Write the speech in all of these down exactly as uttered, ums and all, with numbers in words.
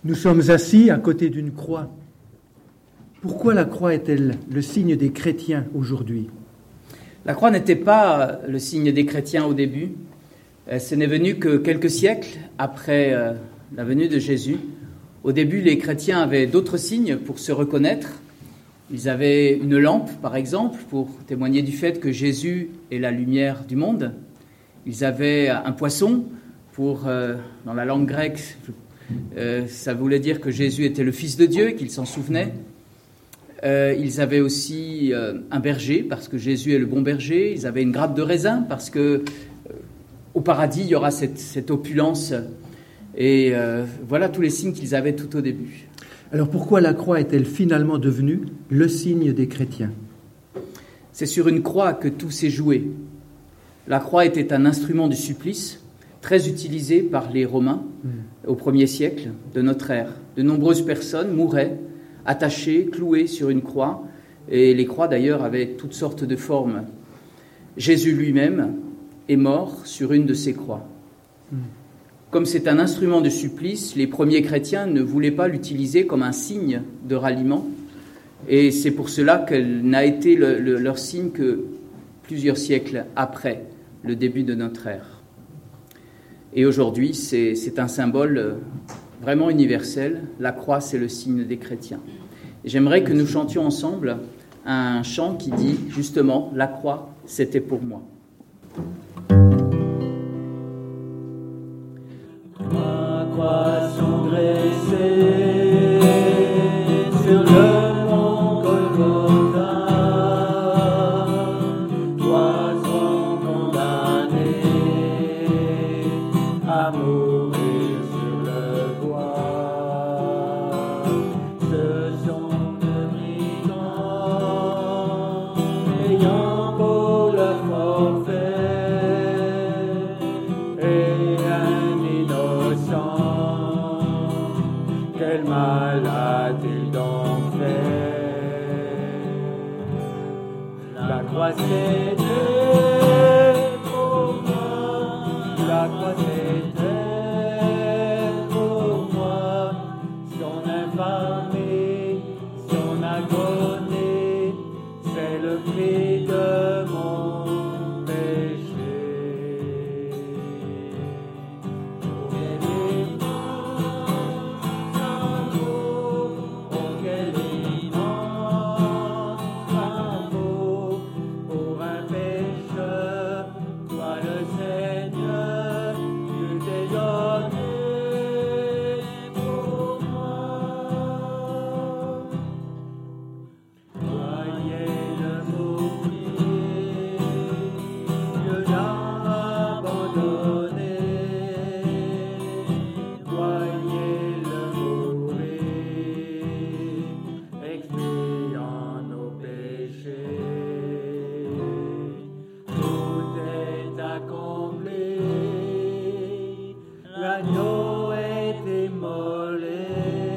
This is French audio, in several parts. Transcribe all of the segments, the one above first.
Nous sommes assis à côté d'une croix. Pourquoi la croix est-elle le signe des chrétiens aujourd'hui ? La croix n'était pas le signe des chrétiens au début. Ce n'est venu que quelques siècles après la venue de Jésus. Au début, les chrétiens avaient d'autres signes pour se reconnaître. Ils avaient une lampe, par exemple, pour témoigner du fait que Jésus est la lumière du monde. Ils avaient un poisson pour, euh, dans la langue grecque, euh, ça voulait dire que Jésus était le Fils de Dieu, qu'ils s'en souvenaient. Euh, ils avaient aussi euh, un berger, parce que Jésus est le bon berger. Ils avaient une grappe de raisin, parce que euh, au paradis, il y aura cette, cette opulence. Et euh, voilà tous les signes qu'ils avaient tout au début. Alors pourquoi la croix est-elle finalement devenue le signe des chrétiens ? C'est sur une croix que tout s'est joué. La croix était un instrument du supplice, très utilisé par les Romains mmh. au premier siècle de notre ère. De nombreuses personnes mouraient attachées, clouées sur une croix, et les croix d'ailleurs avaient toutes sortes de formes. Jésus lui-même est mort sur une de ces croix. Mmh. Comme c'est un instrument de supplice, les premiers chrétiens ne voulaient pas l'utiliser comme un signe de ralliement, et c'est pour cela qu'elle n'a été le, le, leur signe que plusieurs siècles après le début de notre ère. Et aujourd'hui, c'est, c'est un symbole vraiment universel. La croix, c'est le signe des chrétiens. Et j'aimerais que nous chantions ensemble un chant qui dit justement « La croix, c'était pour moi ». Ma croix sont dressées sur le mont Golgotha, toi sont condamnés à mourir sur le bois. Ce sont de brigands ayant pour le forfait et un innocent. Quel mal a-t-il donc fait? La croix c'était pour moi, la croix c'était pour moi, son infamie, son agonie, c'est le prix de mon péché. Quel immense amour, oh quel immense amour, pour un pécheur, toi le Seigneur, tu t'es donné pour moi. Voyez le bouclier, Dieu l'a abandonné. Voyez-le mourir, expiant nos péchés. Tout est accompli, l'agneau est immolé.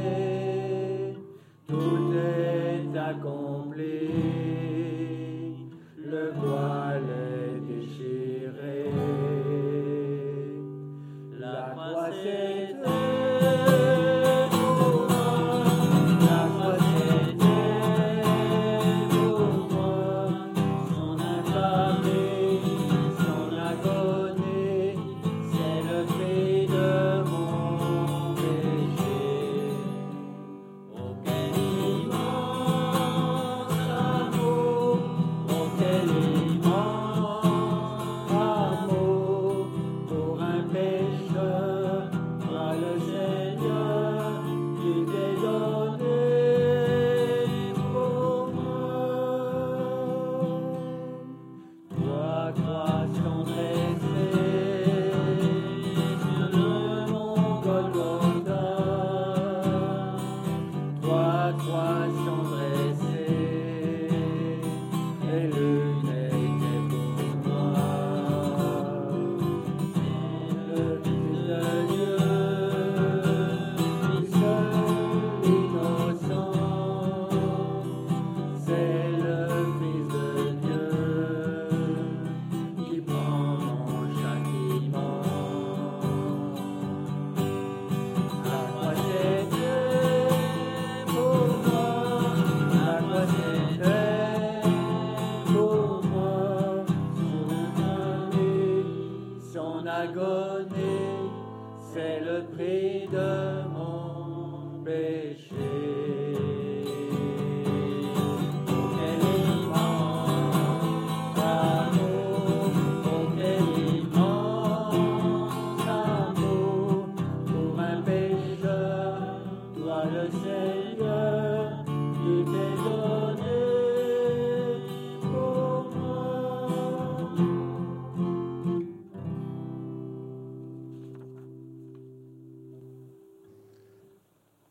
Tout est accompli, le voile est déchiré. La croix c'était pour moi, la croix c'était pour moi, son infamie, son agonie, c'est le prix de mon péché.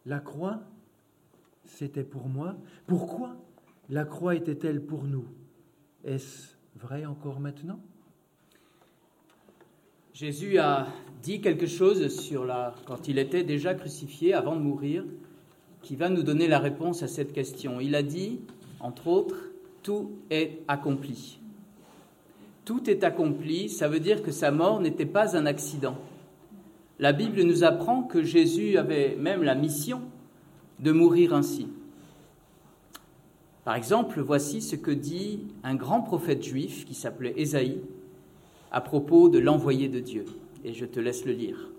La croix, c'était pour moi. Pourquoi la croix était-elle pour nous? Est-ce vrai encore maintenant? Jésus a dit quelque chose sur la, quand il était déjà crucifié, avant de mourir, qui va nous donner la réponse à cette question. Il a dit, entre autres, « Tout est accompli ». Tout est accompli, ça veut dire que sa mort n'était pas un accident. La Bible nous apprend que Jésus avait même la mission de mourir ainsi. Par exemple, voici ce que dit un grand prophète juif qui s'appelait Ésaïe à propos de l'envoyé de Dieu. Et je te laisse le lire.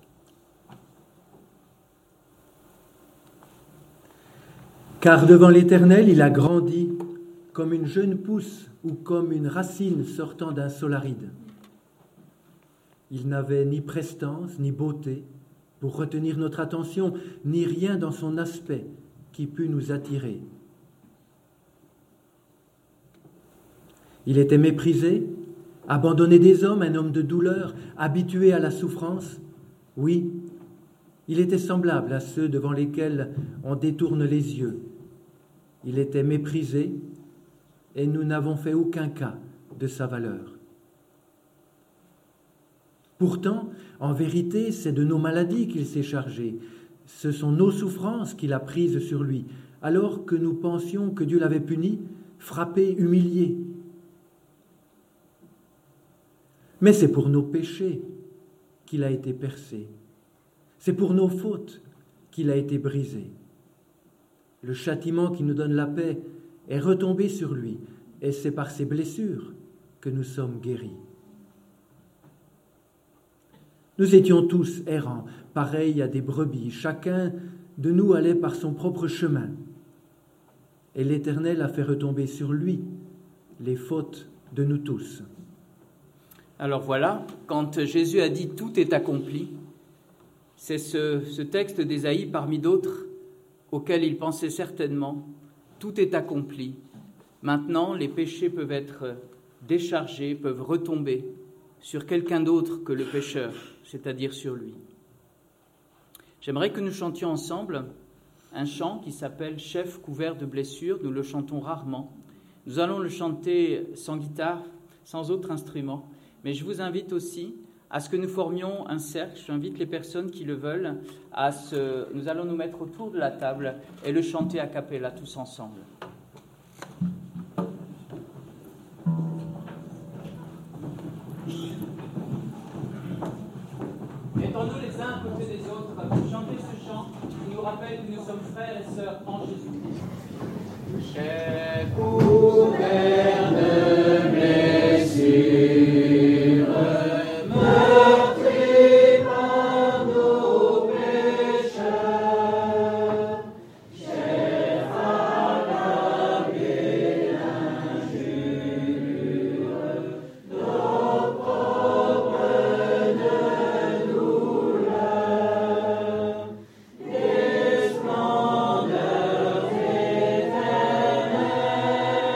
Car devant l'Éternel, il a grandi comme une jeune pousse ou comme une racine sortant d'un sol aride. Il n'avait ni prestance, ni beauté pour retenir notre attention, ni rien dans son aspect qui pût nous attirer. Il était méprisé, abandonné des hommes, un homme de douleur, habitué à la souffrance. Oui, il était semblable à ceux devant lesquels on détourne les yeux. Il était méprisé et nous n'avons fait aucun cas de sa valeur. Pourtant, en vérité, c'est de nos maladies qu'il s'est chargé. Ce sont nos souffrances qu'il a prises sur lui, alors que nous pensions que Dieu l'avait puni, frappé, humilié. Mais c'est pour nos péchés qu'il a été percé. C'est pour nos fautes qu'il a été brisé. Le châtiment qui nous donne la paix est retombé sur lui, et c'est par ses blessures que nous sommes guéris. Nous étions tous errants, pareils à des brebis. Chacun de nous allait par son propre chemin. Et l'Éternel a fait retomber sur lui les fautes de nous tous. Alors voilà, quand Jésus a dit « tout est accompli », c'est ce, ce texte d'Ésaïe parmi d'autres auquel il pensait certainement « tout est accompli ». Maintenant, les péchés peuvent être déchargés, peuvent retomber sur quelqu'un d'autre que le pécheur, c'est-à-dire sur lui. J'aimerais que nous chantions ensemble un chant qui s'appelle « Chef couvert de blessures ». Nous le chantons rarement. Nous allons le chanter sans guitare, sans autre instrument. Mais je vous invite aussi à ce que nous formions un cercle. J'invite les personnes qui le veulent à se... Nous allons nous mettre autour de la table et le chanter a cappella tous ensemble. Mettons-nous les uns à côté des autres pour chanter ce chant qui nous rappelle que nous sommes frères et sœurs en Jésus-Christ. Chef couvert de blessures, Descendeur éternel,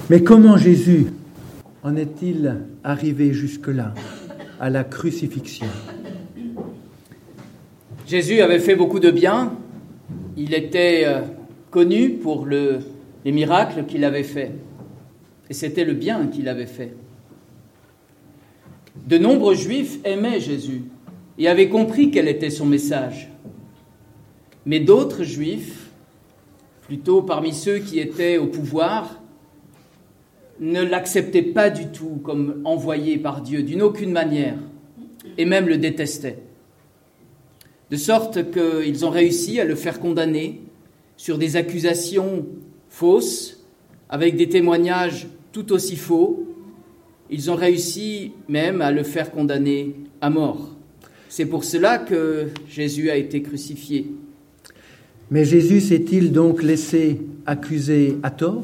Mais comment Jésus en est-il arrivé jusque-là, à la crucifixion ? Jésus avait fait beaucoup de bien. Il était euh, connu pour le, les miracles qu'il avait faits. Et c'était le bien qu'il avait fait. De nombreux Juifs aimaient Jésus et avaient compris quel était son message. Mais d'autres Juifs, plutôt parmi ceux qui étaient au pouvoir, ne l'acceptaient pas du tout comme envoyé par Dieu, d'une aucune manière, et même le détestaient. De sorte qu'ils ont réussi à le faire condamner sur des accusations fausses, avec des témoignages tout aussi faux. Ils ont réussi même à le faire condamner à mort. C'est pour cela que Jésus a été crucifié. Mais Jésus s'est-il donc laissé accuser à tort ?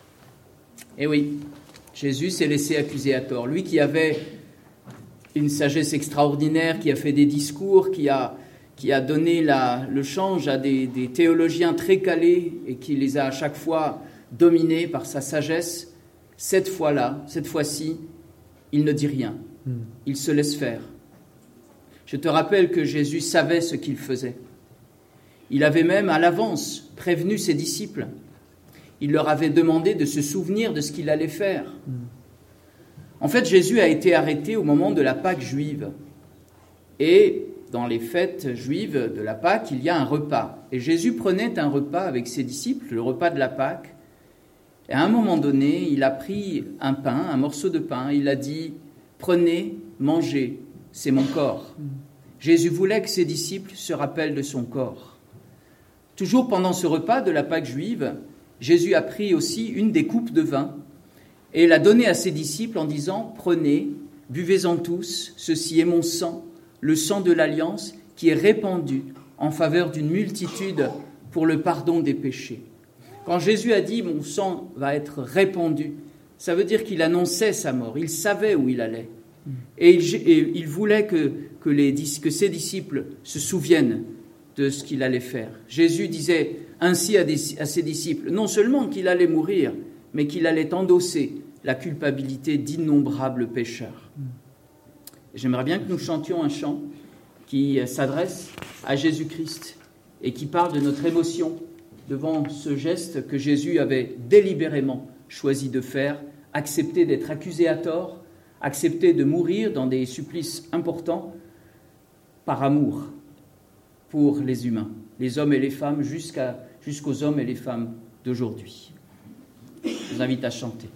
Eh oui, Jésus s'est laissé accuser à tort. Lui qui avait une sagesse extraordinaire, qui a fait des discours, qui a, qui a donné la, le change à des, des théologiens très calés et qui les a à chaque fois dominés par sa sagesse, cette fois-là, cette fois-ci, il ne dit rien. Il se laisse faire. Je te rappelle que Jésus savait ce qu'il faisait. Il avait même à l'avance prévenu ses disciples. Il leur avait demandé de se souvenir de ce qu'il allait faire. En fait, Jésus a été arrêté au moment de la Pâque juive. Et dans les fêtes juives de la Pâque, il y a un repas. Et Jésus prenait un repas avec ses disciples, le repas de la Pâque. Et à un moment donné, il a pris un pain, un morceau de pain. Il a dit « Prenez, mangez, c'est mon corps ». Jésus voulait que ses disciples se rappellent de son corps. Toujours pendant ce repas de la Pâque juive, Jésus a pris aussi une des coupes de vin et l'a donnée à ses disciples en disant « Prenez, buvez-en tous, ceci est mon sang, le sang de l'Alliance qui est répandu en faveur d'une multitude pour le pardon des péchés. » Quand Jésus a dit « Mon sang va être répandu », ça veut dire qu'il annonçait sa mort, il savait où il allait. Et il, et il voulait que, que, les, que ses disciples se souviennent de ce qu'il allait faire. Jésus disait ainsi à, des, à ses disciples, non seulement qu'il allait mourir, mais qu'il allait endosser la culpabilité d'innombrables pécheurs. J'aimerais bien que nous chantions un chant qui s'adresse à Jésus-Christ et qui parle de notre émotion devant ce geste que Jésus avait délibérément choisi de faire, accepter d'être accusé à tort, accepter de mourir dans des supplices importants par amour pour les humains, les hommes et les femmes, jusqu'à, jusqu'aux hommes et les femmes d'aujourd'hui. Je vous invite à chanter.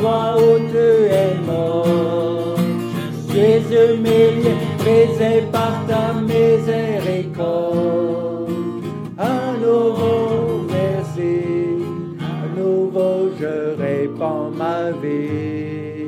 croix où tu es mort. Jésus m'est brisé par ta miséricorde. À nouveau, merci, à nouveau je répands ma vie.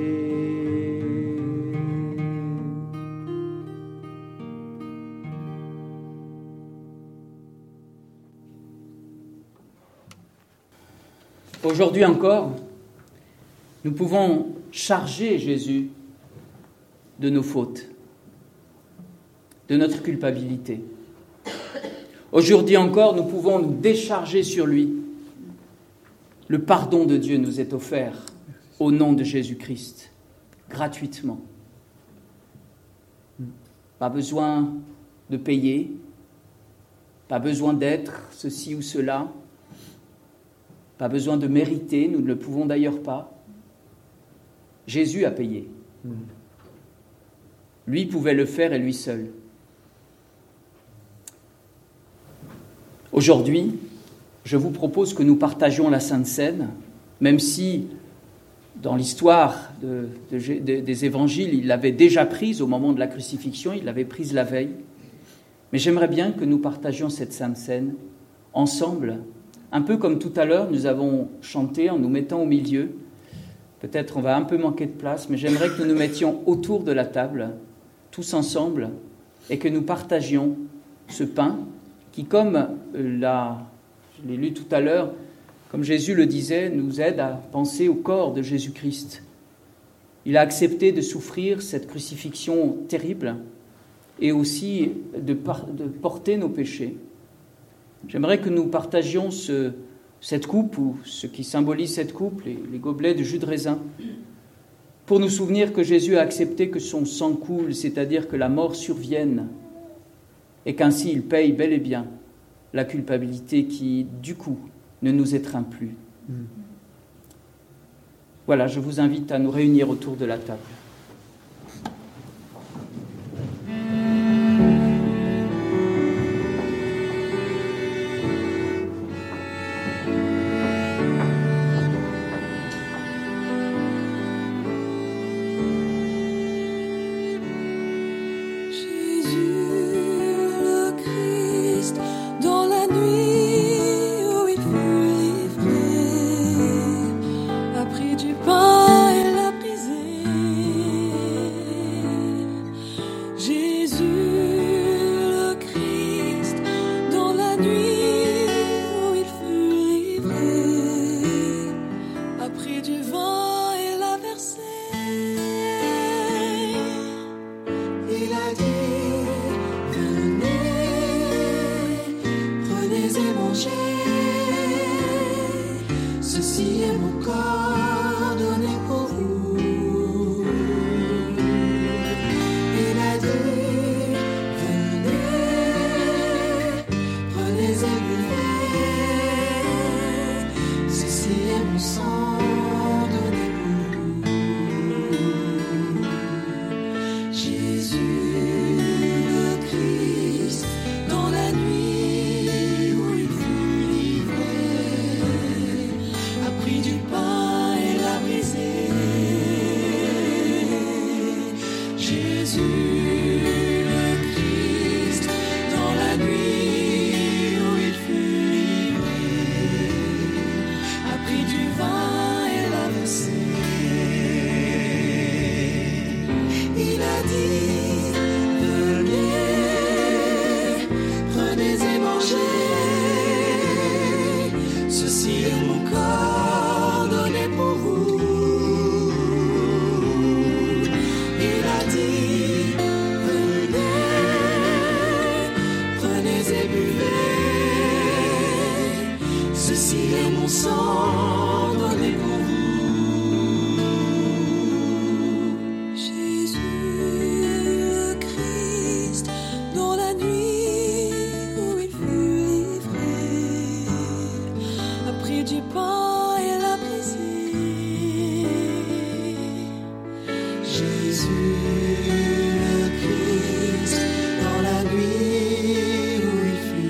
Aujourd'hui encore, nous pouvons charger Jésus de nos fautes, de notre culpabilité. Aujourd'hui encore, nous pouvons nous décharger sur lui. Le pardon de Dieu nous est offert au nom de Jésus-Christ, gratuitement. Pas besoin de payer, pas besoin d'être ceci ou cela, pas besoin de mériter, nous ne le pouvons d'ailleurs pas. Jésus a payé. Lui pouvait le faire et lui seul. Aujourd'hui, je vous propose que nous partagions la Sainte Seine, même si dans l'histoire de, de, de, des évangiles, il l'avait déjà prise au moment de la crucifixion, il l'avait prise la veille. Mais j'aimerais bien que nous partagions cette Sainte Seine ensemble, un peu comme tout à l'heure, nous avons chanté en nous mettant au milieu. Peut-être on va un peu manquer de place, mais j'aimerais que nous nous mettions autour de la table, tous ensemble, et que nous partagions ce pain qui, comme la, je l'ai lu tout à l'heure, comme Jésus le disait, nous aide à penser au corps de Jésus-Christ. Il a accepté de souffrir cette crucifixion terrible et aussi de, par, de porter nos péchés. J'aimerais que nous partagions ce, cette coupe, ou ce qui symbolise cette coupe, les, les gobelets de jus de raisin, pour nous souvenir que Jésus a accepté que son sang coule, c'est-à-dire que la mort survienne, et qu'ainsi il paye bel et bien la culpabilité qui, du coup, ne nous étreint plus. Mm. Voilà, je vous invite à nous réunir autour de la table.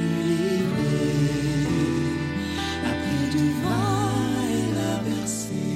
Jésus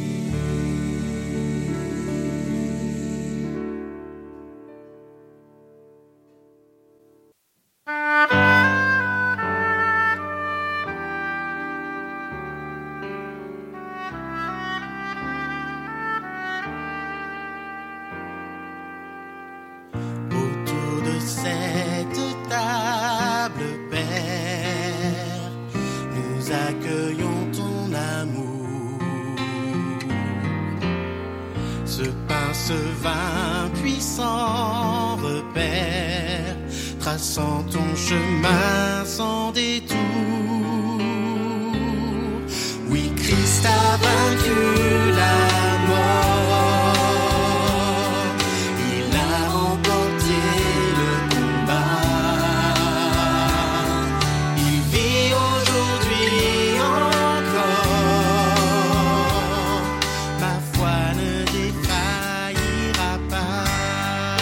accueillons ton amour. Ce pain, ce vin puissant repère, traçant ton chemin sans détour. Oui, Christ a vaincu la mort, il a remporté le combat, il vit aujourd'hui encore, ma foi ne défaillira pas.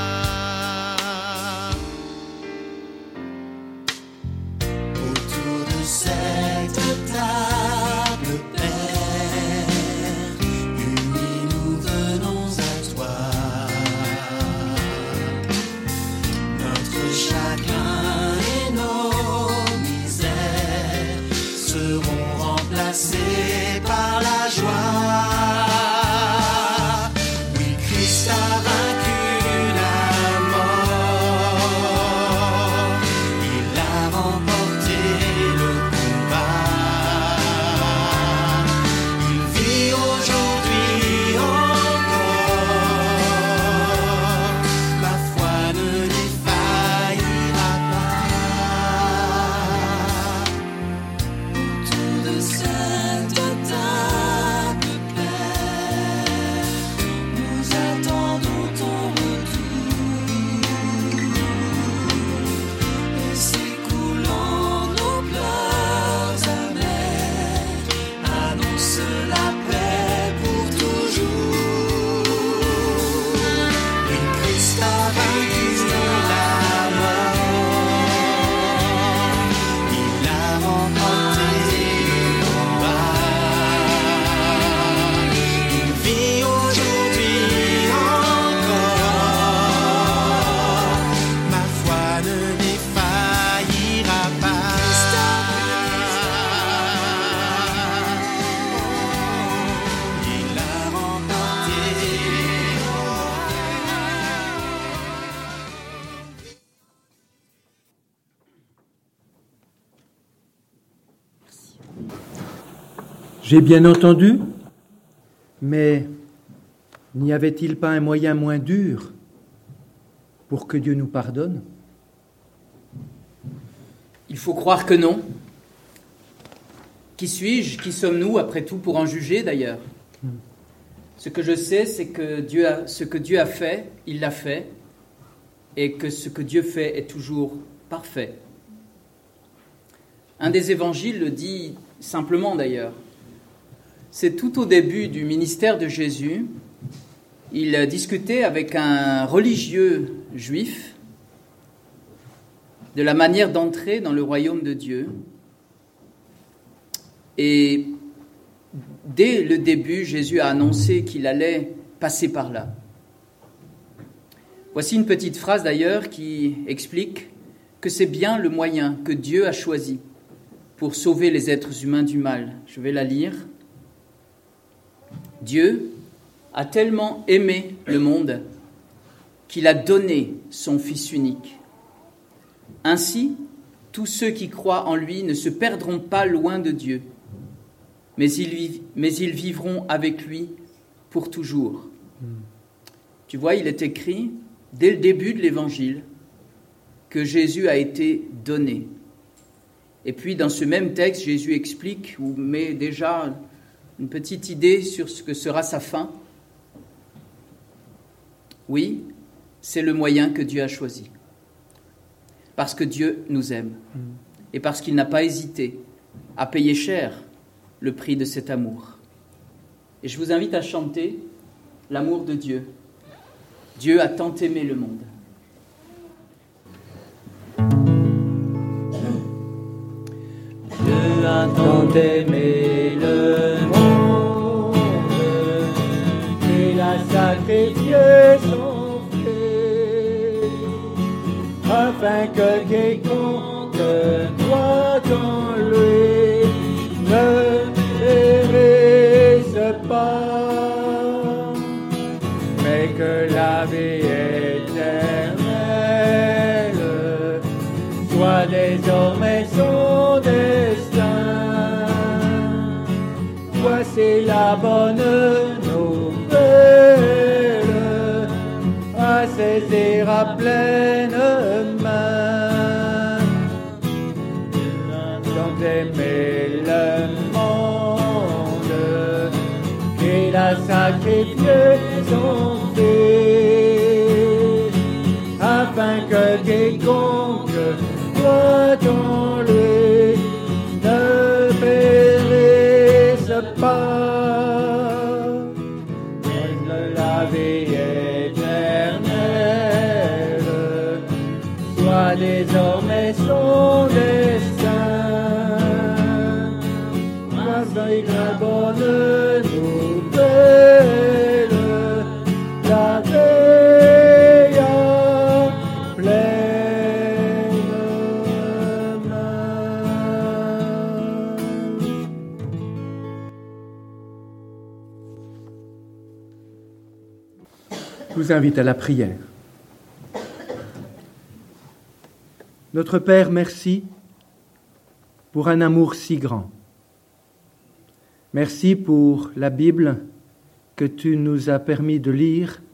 Autour de cette table, Père, unis nous venons à toi. Notre chagrin et nos misères seront remplacés par la joie. Oui, Christ a vaincu la mort, il a remporté le combat, il vit aujourd'hui encore, ma foi ne défaillira pas. Autour de cette table, Père, nous attendons ton retour, et s'écoulant nos pleurs amers, annonce la paix pour toujours. Oui, Christ a vaincu la mort, il a remporté le combat, il vit aujourd'hui encore, ma foi ne défaillira pas. Il a remporté. J'ai bien entendu, mais n'y avait-il pas un moyen moins dur pour que Dieu nous pardonne ? Il faut croire que non. Qui suis-je ? Qui sommes-nous, après tout, pour en juger, d'ailleurs ? Ce que je sais, c'est que Dieu a, ce que Dieu a fait, il l'a fait, et que ce que Dieu fait est toujours parfait. Un des évangiles le dit simplement, d'ailleurs. C'est tout au début du ministère de Jésus. Il discutait avec un religieux juif de la manière d'entrer dans le royaume de Dieu. Et dès le début, Jésus a annoncé qu'il allait passer par là. Voici une petite phrase d'ailleurs qui explique que c'est bien le moyen que Dieu a choisi pour sauver les êtres humains du mal. Je vais la lire. Dieu a tellement aimé le monde qu'il a donné son Fils unique. Ainsi, tous ceux qui croient en lui ne se perdront pas loin de Dieu, mais ils, mais ils vivront avec lui pour toujours. Mm. Tu vois, il est écrit, dès le début de l'Évangile, que Jésus a été donné. Et puis, dans ce même texte, Jésus explique, ou met déjà une petite idée sur ce que sera sa fin. Oui, c'est le moyen que Dieu a choisi. Parce que Dieu nous aime. Mm. Et parce qu'il n'a pas hésité à payer cher le prix de cet amour. Et je vous invite à chanter l'amour de Dieu. Dieu a tant aimé le monde. Dieu a tant aimé le monde qu'il a sacrifié son Fils, afin que quiconque croit en lui ne périsse pas, mais que la vie éternelle soit désormais son destin. c'est la bonne nouvelle à saisir à pleine main. Quand aimer le monde qu'il a sacrifié son fils, afin que quiconque croit en lui ne périsse pas, mais la vie éternelle soit désormais son destin. Avec la bonne nouvelle, la veille à pleine main. Je vous invite à la prière. Notre Père, merci pour un amour si grand. Merci pour la Bible que tu nous as permis de lire,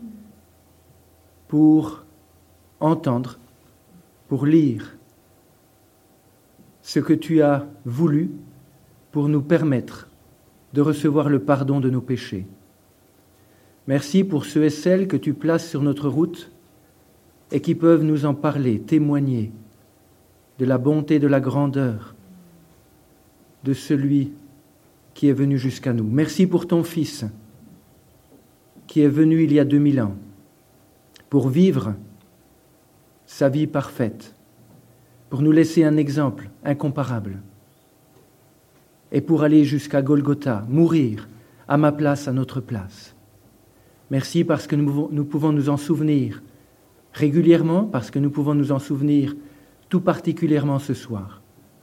pour entendre, pour lire ce que tu as voulu pour nous permettre de recevoir le pardon de nos péchés. Merci pour ceux et celles que tu places sur notre route et qui peuvent nous en parler, témoigner de la bonté, de la grandeur de celui qui est venu jusqu'à nous. Merci pour ton Fils qui est venu il y a deux mille ans pour vivre sa vie parfaite, pour nous laisser un exemple incomparable et pour aller jusqu'à Golgotha, mourir à ma place, à notre place. Merci parce que nous, nous pouvons nous en souvenir régulièrement, parce que nous pouvons nous en souvenir tout particulièrement ce soir.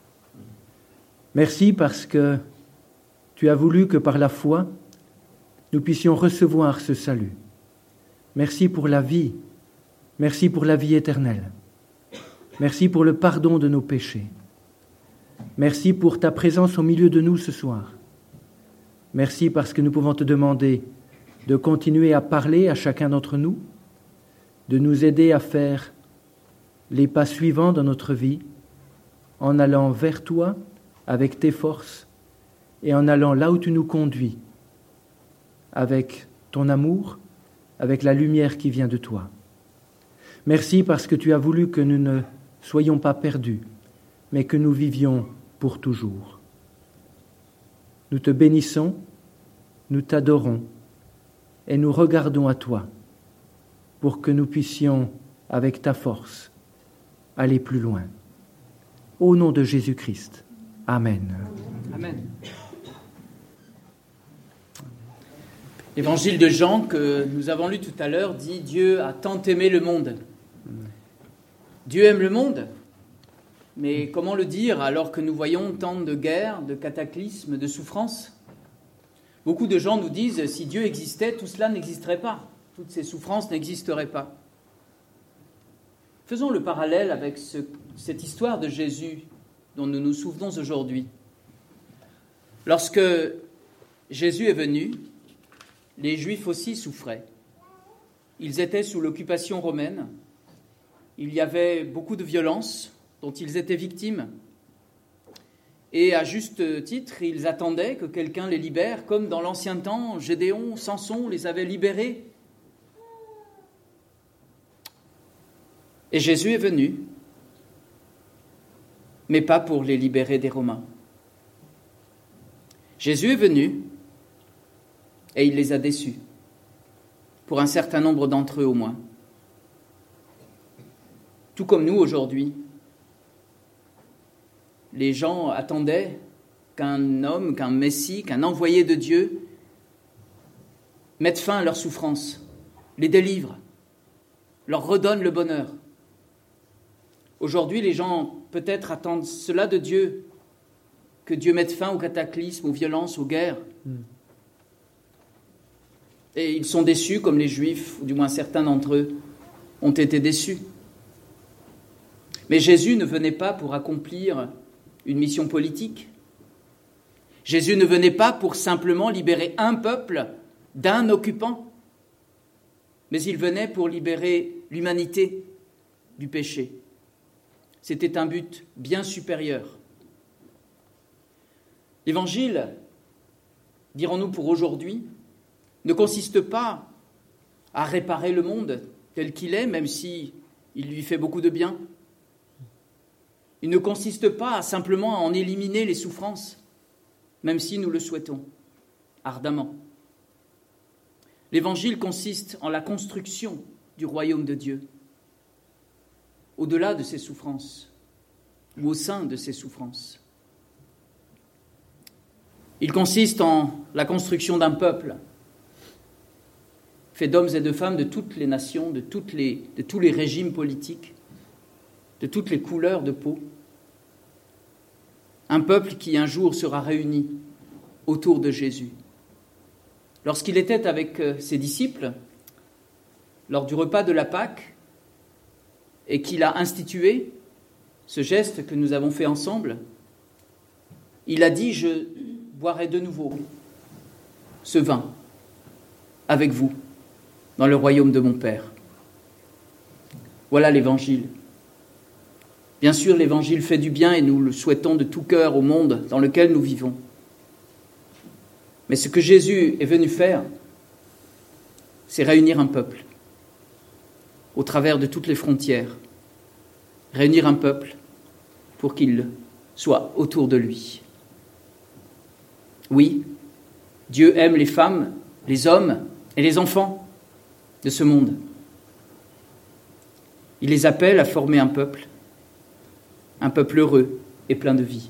Merci parce que tu as voulu que par la foi, nous puissions recevoir ce salut. Merci pour la vie, merci pour la vie éternelle. Merci pour le pardon de nos péchés. Merci pour ta présence au milieu de nous ce soir. Merci parce que nous pouvons te demander de continuer à parler à chacun d'entre nous, de nous aider à faire les pas suivants dans notre vie, en allant vers toi avec tes forces et en allant là où tu nous conduis, avec ton amour, avec la lumière qui vient de toi. Merci parce que tu as voulu que nous ne soyons pas perdus, mais que nous vivions pour toujours. Nous te bénissons, nous t'adorons et nous regardons à toi pour que nous puissions, avec ta force, aller plus loin. Au nom de Jésus-Christ. Amen. Amen. L'évangile de Jean que nous avons lu tout à l'heure dit « Dieu a tant aimé le monde ». Dieu aime le monde, mais comment le dire alors que nous voyons tant de guerres, de cataclysmes, de souffrances ? Beaucoup de gens nous disent « Si Dieu existait, tout cela n'existerait pas, toutes ces souffrances n'existeraient pas ». Faisons le parallèle avec ce, cette histoire de Jésus dont nous nous souvenons aujourd'hui. Lorsque Jésus est venu, les Juifs aussi souffraient. Ils étaient sous l'occupation romaine. Il y avait beaucoup de violences dont ils étaient victimes. Et à juste titre, ils attendaient que quelqu'un les libère, comme dans l'ancien temps, Gédéon, Samson les avaient libérés. Et Jésus est venu, mais pas pour les libérer des Romains. Jésus est venu et il les a déçus, pour un certain nombre d'entre eux au moins. Tout comme nous aujourd'hui, les gens attendaient qu'un homme, qu'un Messie, qu'un envoyé de Dieu mette fin à leurs souffrances, les délivre, leur redonne le bonheur. Aujourd'hui, les gens peut-être attendent cela de Dieu, que Dieu mette fin aux cataclysmes, aux violences, aux guerres. Mm. Et ils sont déçus, comme les Juifs, ou du moins certains d'entre eux, ont été déçus. Mais Jésus ne venait pas pour accomplir une mission politique. Jésus ne venait pas pour simplement libérer un peuple d'un occupant, mais il venait pour libérer l'humanité du péché. C'était un but bien supérieur. L'Évangile, dirons-nous pour aujourd'hui, ne consiste pas à réparer le monde tel qu'il est, même si il lui fait beaucoup de bien. Il ne consiste pas à simplement à en éliminer les souffrances, même si nous le souhaitons ardemment. L'Évangile consiste en la construction du royaume de Dieu, au-delà de ses souffrances, ou au sein de ses souffrances. Il consiste en la construction d'un peuple, fait d'hommes et de femmes de toutes les nations, de, toutes les, de tous les régimes politiques, de toutes les couleurs de peau. Un peuple qui un jour sera réuni autour de Jésus. Lorsqu'il était avec ses disciples, lors du repas de la Pâque, et qu'il a institué ce geste que nous avons fait ensemble, il a dit « Je boirai de nouveau ce vin avec vous dans le royaume de mon Père ». Voilà l'Évangile. Bien sûr, l'Évangile fait du bien et nous le souhaitons de tout cœur au monde dans lequel nous vivons. Mais ce que Jésus est venu faire, c'est réunir un peuple au travers de toutes les frontières, réunir un peuple pour qu'il soit autour de lui. Oui, Dieu aime les femmes, les hommes et les enfants de ce monde. Il les appelle à former un peuple, un peuple heureux et plein de vie.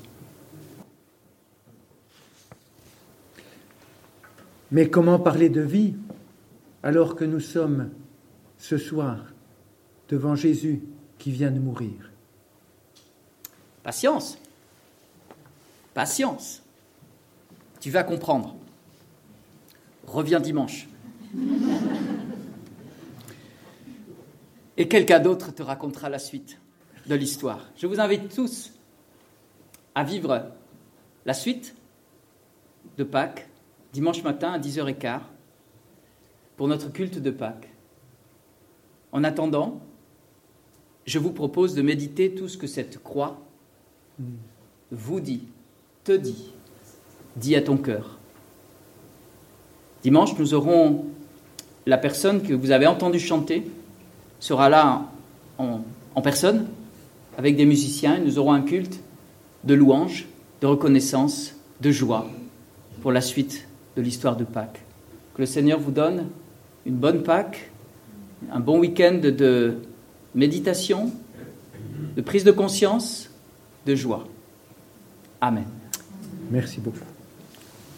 Mais comment parler de vie alors que nous sommes ce soir devant Jésus qui vient de mourir? Patience, patience. Tu vas comprendre. Reviens dimanche. Et quelqu'un d'autre te racontera la suite de l'histoire. Je vous invite tous à vivre la suite de Pâques, dimanche matin à dix heures quinze, pour notre culte de Pâques. En attendant, je vous propose de méditer tout ce que cette croix vous dit, te dit, dit à ton cœur. Dimanche, nous aurons la personne que vous avez entendue chanter, sera là en, en personne, avec des musiciens, et nous aurons un culte de louange, de reconnaissance, de joie pour la suite de l'histoire de Pâques. Que le Seigneur vous donne une bonne Pâques, un bon week-end de méditation, de prise de conscience, de joie. Amen. Merci beaucoup.